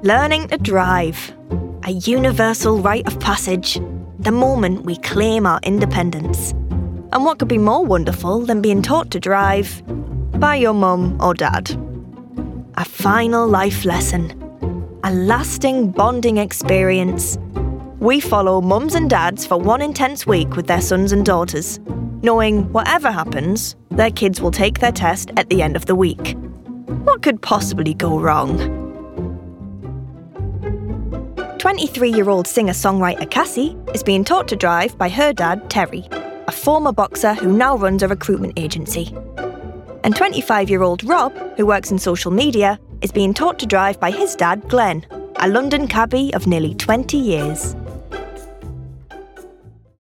Learning to drive. A universal rite of passage. The moment we claim our independence. And what could be more wonderful than being taught to drive by your mum or dad? A final life lesson. A lasting bonding experience. We follow mums and dads for one intense week with their sons and daughters, knowing whatever happens, their kids will take their test at the end of the week. What could possibly go wrong? 23-year-old singer-songwriter Cassie is being taught to drive by her dad, Terry, a former boxer who now runs a recruitment agency. And 25-year-old Rob, who works in social media, is being taught to drive by his dad, Glenn, a London cabbie of nearly 20 years.